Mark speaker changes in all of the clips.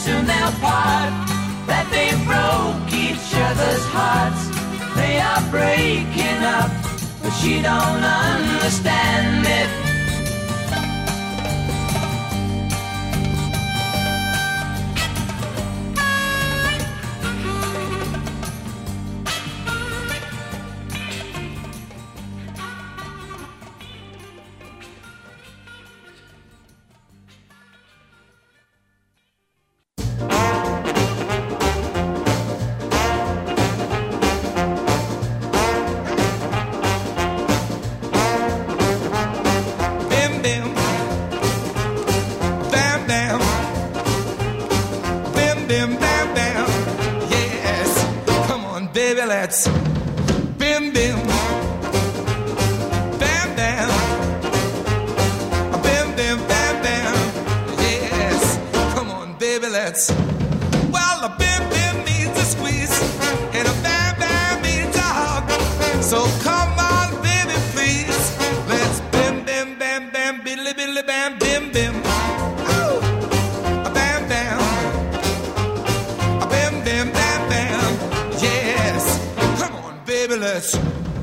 Speaker 1: soon they'll part, that they broke each other's hearts. They are breaking up, but she don't understand it.
Speaker 2: Let's bim bim, bam bam, bim bim bam bam. Yes, come on, baby, let's. Well, a bim bim means a squeeze, and a bam bam means a hug. So come on, baby, please, let's bim bim bam bam, billy billy bam bim bim. Ooh, a bam bam, a bim bim bam bam. Yes. Baby, let's.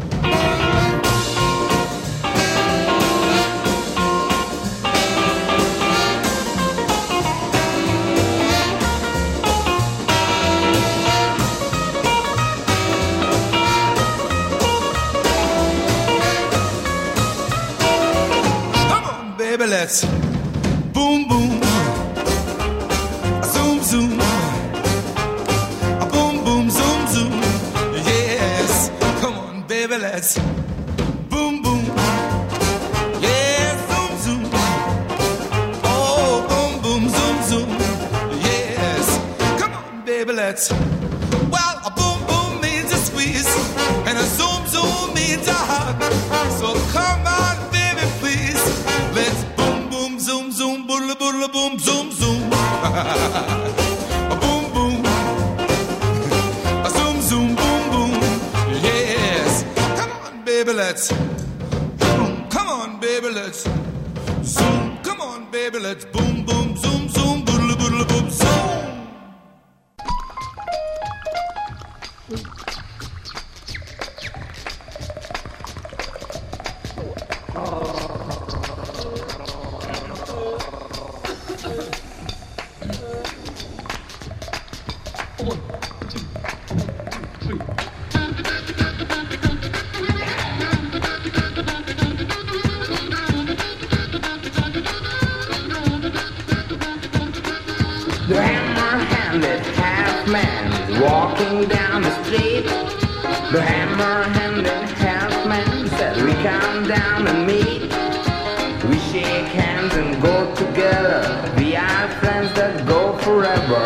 Speaker 2: Come on, baby, let's. Boom, boom. Zoom, zoom. Boom, boom, zoom, zoom. Baby, let's boom, boom. Yeah, zoom, zoom. Oh, boom, boom, zoom, zoom. Yes, come on, baby, let's. Well, a boom, boom means a squeeze, and a zoom, zoom means a hug. So come on, baby, please. Let's boom, boom, zoom, zoom, boodle, boodle, boom, zoom, zoom. A boom, boom. A zoom, zoom, boom, boom. Yes. Baby, let's boom. Come on, baby, let's zoom. Come on, baby, let's boom, boom, zoom, zoom, boodle, boodle, boom, zoom.
Speaker 3: The hammer-handed half-man walking down the street. The hammer-handed half-man said we come down and meet. We shake hands and go together. We are friends that go forever.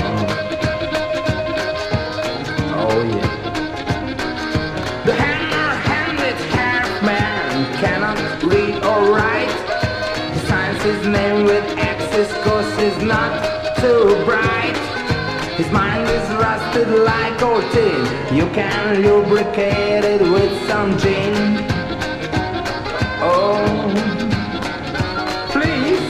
Speaker 3: Oh yeah. The hammer-handed half-man cannot read or write. He signs his name with X's 'cause he's not too bright. His mind is rusted like old tin. You can lubricate it with some gin. Oh, please.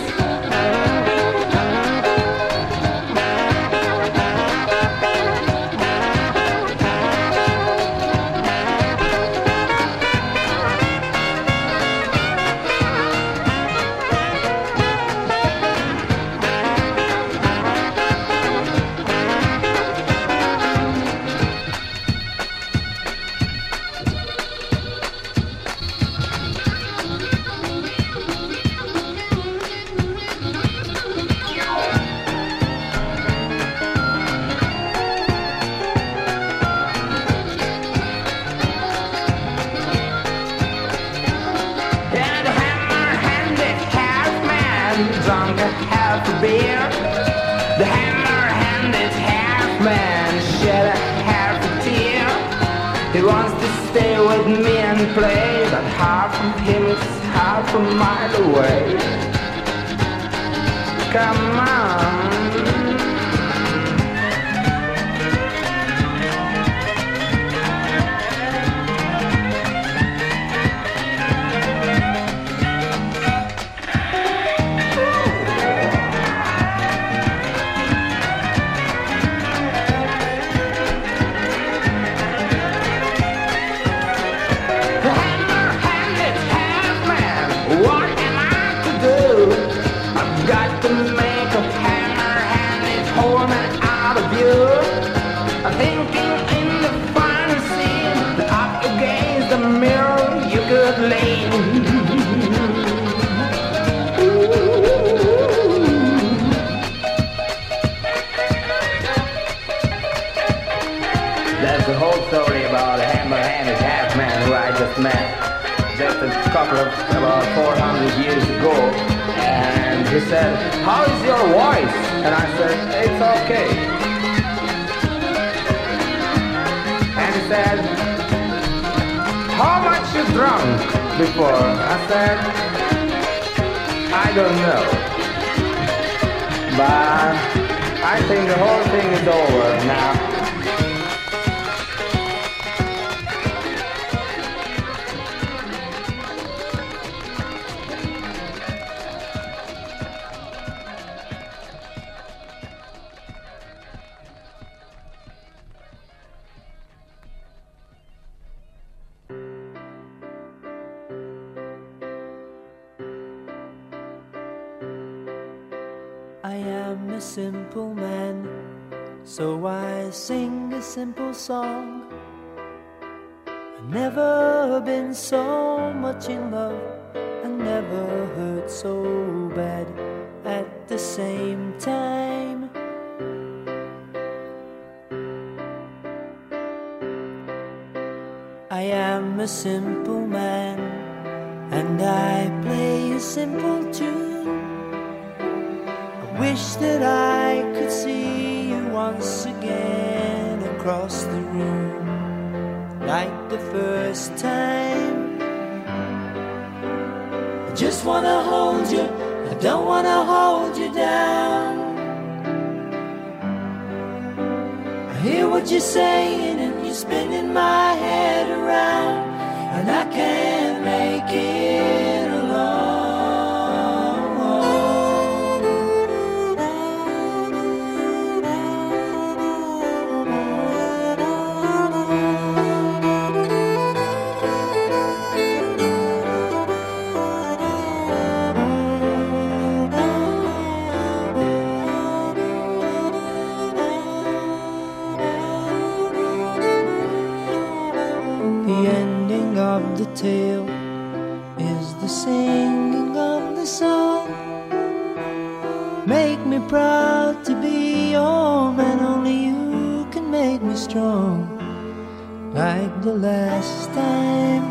Speaker 3: Drunk a half a beer. The hammer-handed half-man shed a half a tear. He wants to stay with me and play, but half of him is half a mile away. Come on. He said, how is your voice? And I said, it's okay. And he said, how much you drunk before? I said, I don't know. But I think the whole thing is over now.
Speaker 1: I am a simple man, so I sing a simple song. I've never been so much in love, and never hurt so bad at the same time. I am a simple man, and I play a simple tune. Wish that I could see you once again across the room, like the first time. I just wanna hold you, I don't wanna hold you down. I hear what you're saying and you're spinning my head around, and I can't make it alone. The tale is the singing of the song. Make me proud to be your man, only you can make me strong, like the last time.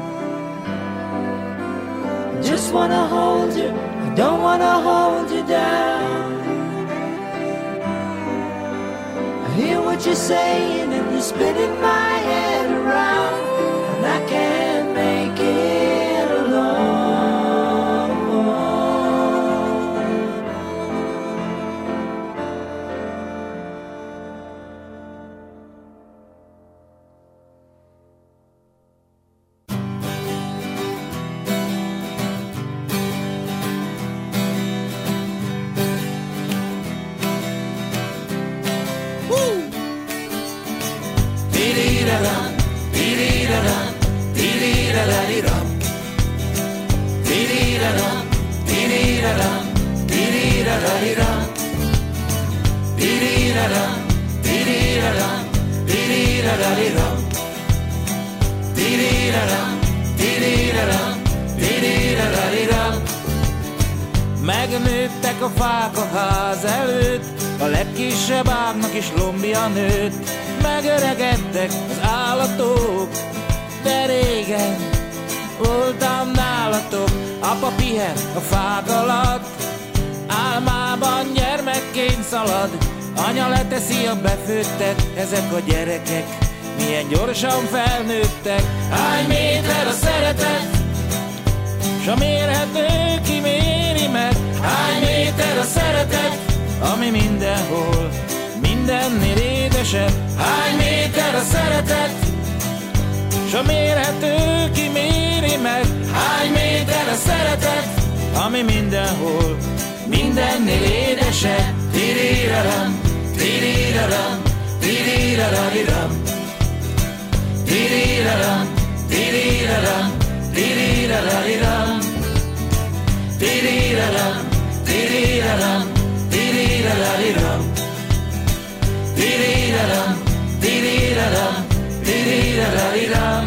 Speaker 1: I just wanna hold you, I don't wanna hold you down. I hear what you're saying and you're spinning my head around, and I can't make it alone. Woo! Dee-dee-da-dum, dee-dee-da-dum, dee-dee-da-da-dee-dum, dee-dee-da-dum, dee-dee-da-dum, dee-dee-da-da-dee-dum, dee-dee-da-dum, dee-dee-da-dum, dee-dee-da-da-dee-dum, dee-dee-da-dum, dee-dee-da-dum, dee-dee-da-da-dee-dum. Megnőttek a fák a ház előtt, a legkisebb ágnak is lombja nőtt. Megöregedtek az állatok, de régen voltam nálatok. Apa pihen a fák alatt, álmában gyermekként szalad. Anya leteszi a befőttet, ezek a gyerekek milyen gyorsan felnőttek. Hány méter a szeretet, s a mérhető kiméri meg. Hány méter a szeretet, ami mindenhol, mindennél édesebb. Hány méter a szeretet, s a mérhető kiméri meg. Hány méter a szeretet, ami mindenhol, mindennél édesebb. Tiri-ra-ram, tiri-ra-ram, tiri-ra-ra-ri-ram, tiri-ra-ram, tiri-ra-ram, tiri-ra-ra-ri-ram, tiri-ra-ram, tiri-ra-ram, tiri-ra-ra-ri-ram, tiri-ra-ram, tiri-ra-ram, tiri-ra-ra-ri-ram.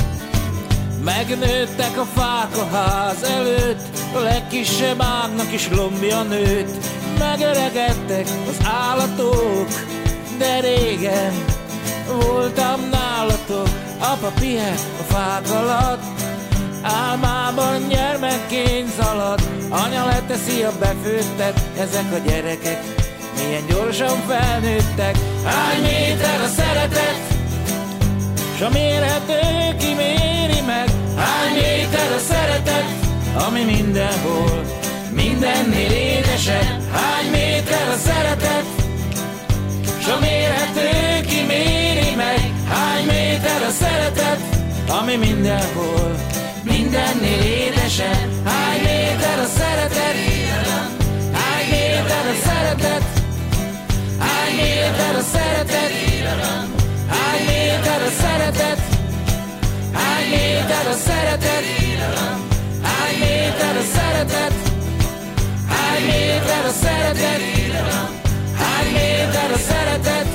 Speaker 1: Megnőttek a fák a ház előtt, a legkisebb ágnak is lombja nőtt. Megöregedtek az állatok, de régen voltam nálatok. Apa pihen a fák alatt,
Speaker 4: Álmában gyermekként szalad, anya leteszi a befőttet. Ezek a gyerekek milyen gyorsan felnőttek. Hány méter a szeretet, s a mérhető kiméri meg. Hány méter a szeretet, ami mindenhol, mindennél édesebb. Hány méter a szeretet, s a mérhető kiméri meg. Hány méter a szeretet, ami mindenhol, mindennél édesebb. Hány méter a szeretet, hány méter a szeretet, hány méter a szeretet, hány méter a szeretet, hány méter a szeretet, hány méter a szeretet, hány méter a szeretet, hány méter a szeretet.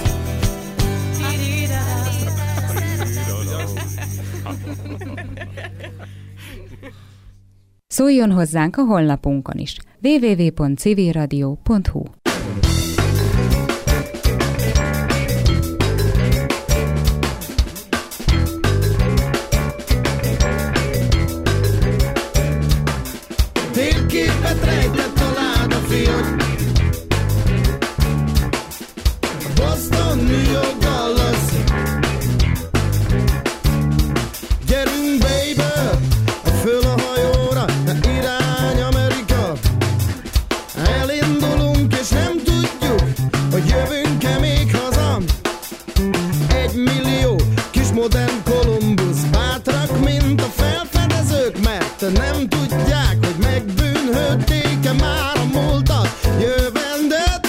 Speaker 5: Szóljon hozzánk a honlapunkon is. www.civilradio.hu.
Speaker 6: Térképet rejtett a ládafiad, Boston, New York, Dallas. Gyerünk, baby, föl a hajóra, irány Amerika. Elindulunk és nem tudjuk, hogy jövünk-e még haza. 1 millió kis modern Kolumbusz, bátrak, mint a felfedezők, mert nem tudják, hogy megbűnhődték-e már a múltat, jövendőt.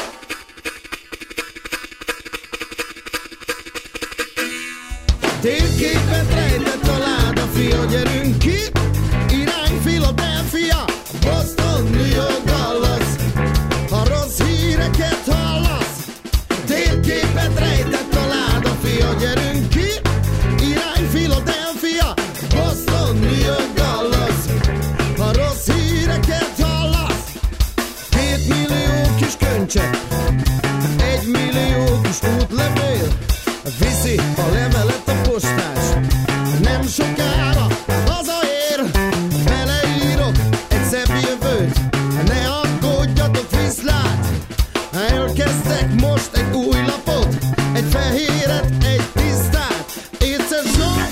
Speaker 6: Térképet rejtett a ládafia, gyerünk ki, irány Philadelphia, Boston, New York, Dallas. Ha rossz híreket hallasz, térképet rejtett a ládafia, gyerünk ki, irány Philadelphia, Boston, New York, Dallas. Ha rossz híreket hallasz, 2 millió kis köncse, 1 millió kis útlevél, viszi a levelet a postás, nem sokára hazaér, beleírok egy szebb jövőt, ne aggódjatok, viszlát, elkezdek most egy új lapot, egy fehéret, egy tisztát, it's a show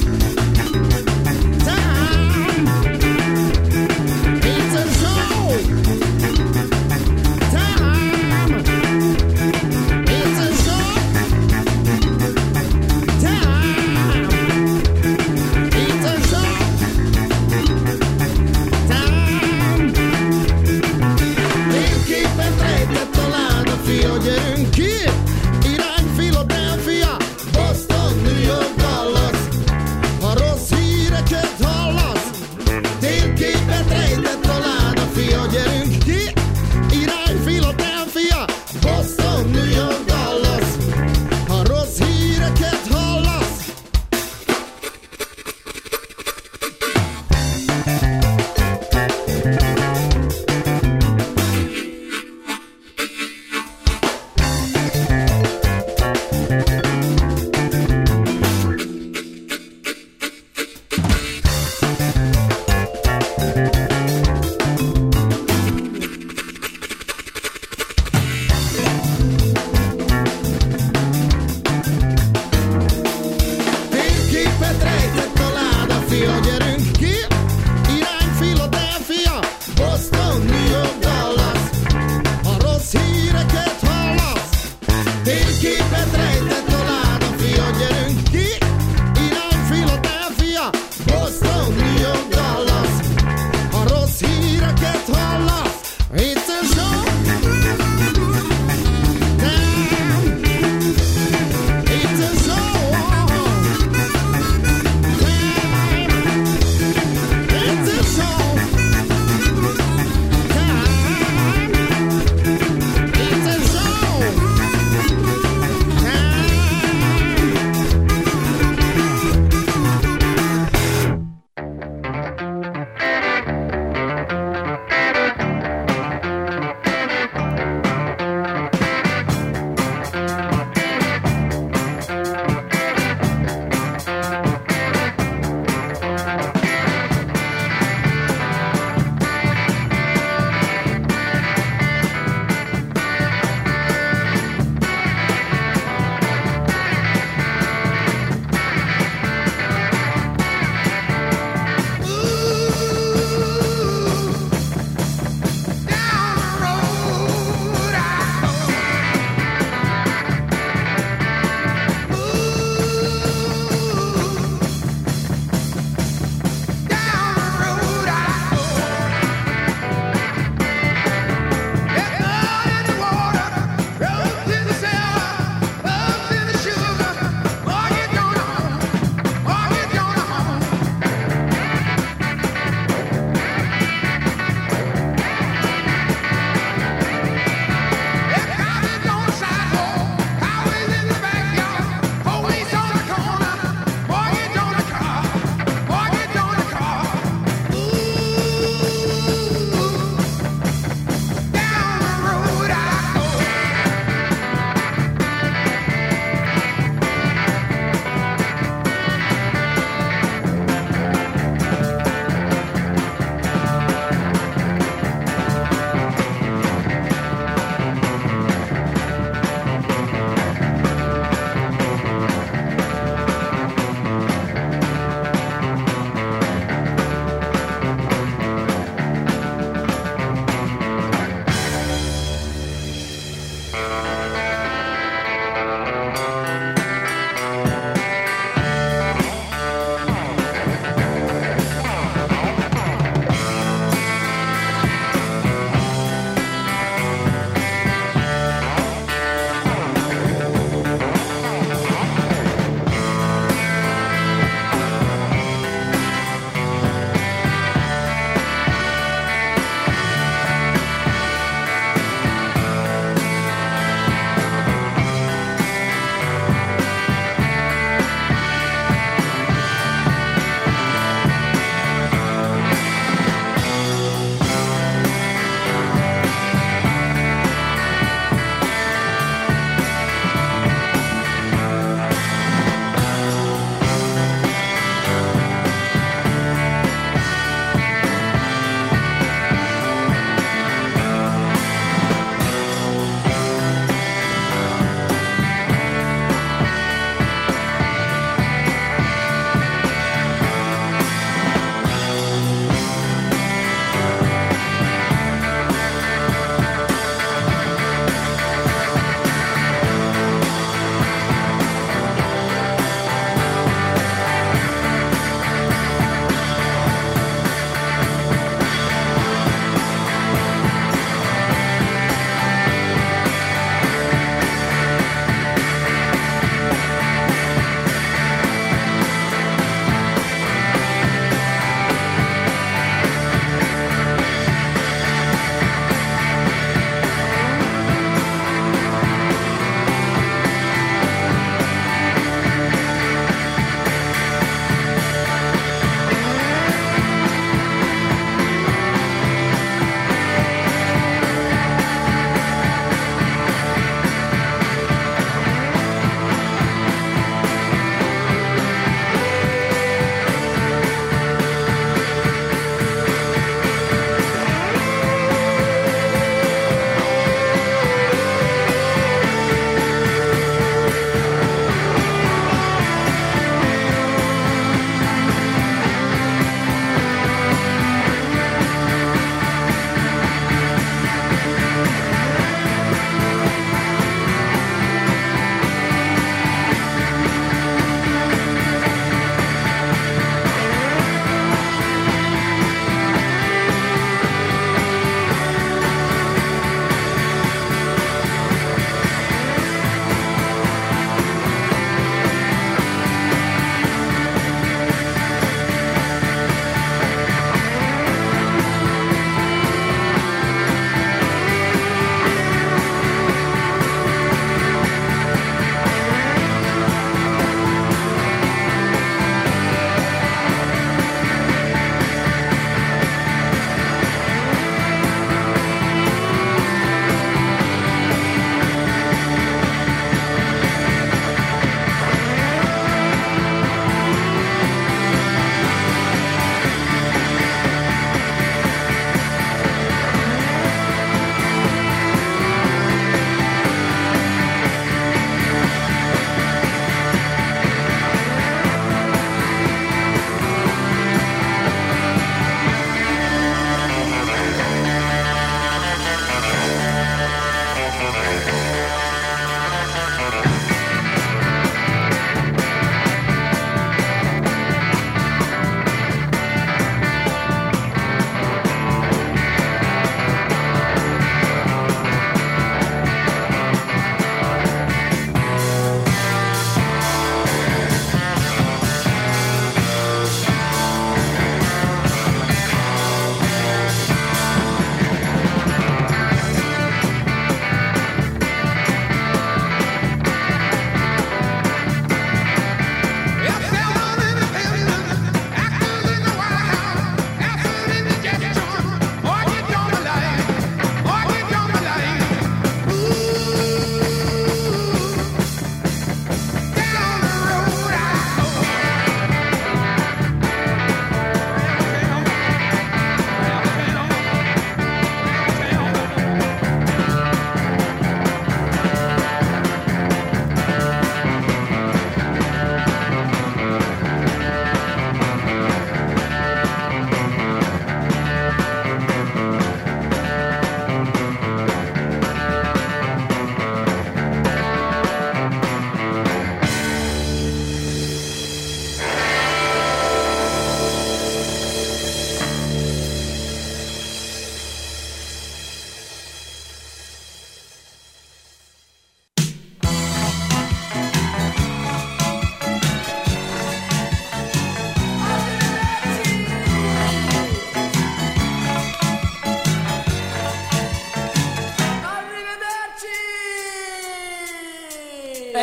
Speaker 6: time, it's a show time, it's a show time.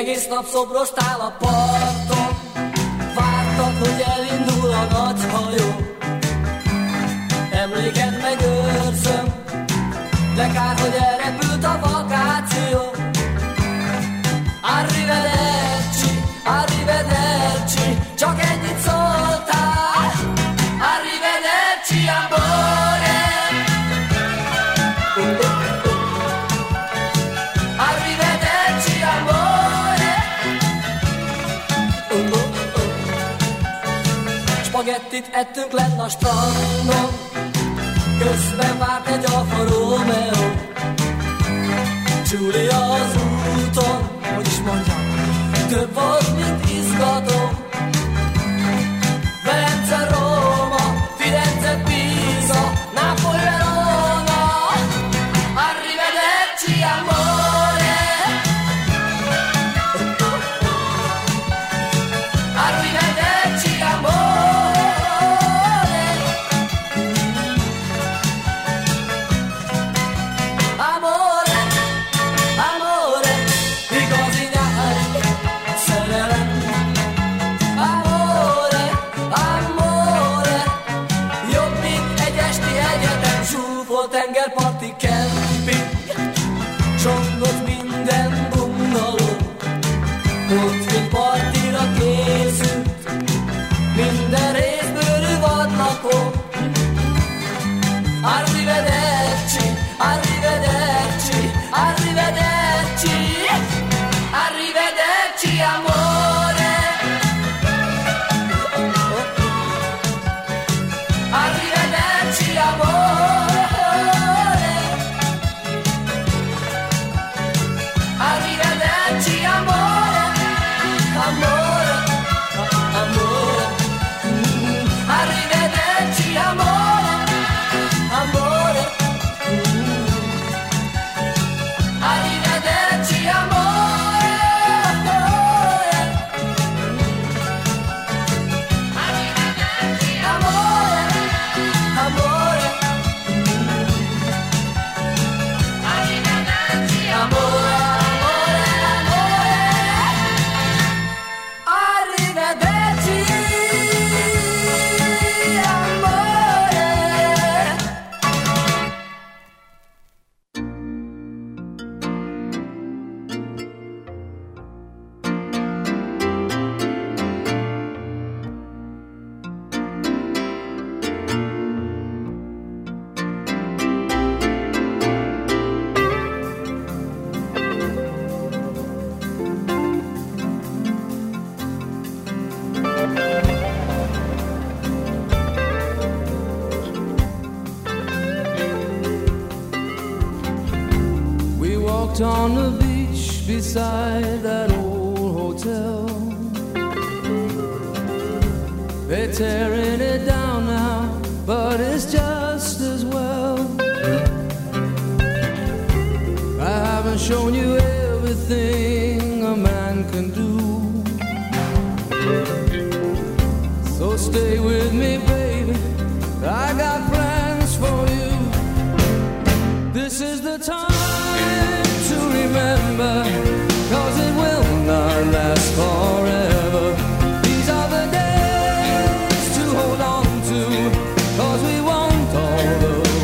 Speaker 7: Egész nap szobrostál a parton, vártad, hogy elindul a nagy hajó. Emléket megőrzöm, de kár, hogy elrepült a vakáció. Arrivederci, arrivederci, csak ennyit szóltál. Arrivederci, amore. Arrivederci, amore. Spagettit ettünk lenn a strandon, közben várt egy Alfa Romeo. Giulia az úton, hogy is mondjam, több volt, mint izgató. Velence, Róma, Firenze, Pisa, Napoli, Verona. Arrivederci, amore. Arrivederci, amore. Amore, amore, igazi nyári szerelem. Amore, amore, jobb, mint egy esti egyetem. Zsúfolt tengerparti kemping, csongott minden bungaló. Ott, mint partira készült, minden részbőrű vadlakó. Arrivederci, arrivederci, arrivederci, arrivederci, amore. Arrivederci, amore. Arrivederci, amore. Amore, amore. Arrivederci, amore. Amore. Arrivederci, amore. Arrivederci, amore. Amore. Arrivederci, amore. Arrivederci,
Speaker 1: We walked on the beach beside that old hotel. They're tearing it down now, but it's just as well. I haven't shown you everything a man can do, so stay with me, baby. I got plans for you. This is the time to remember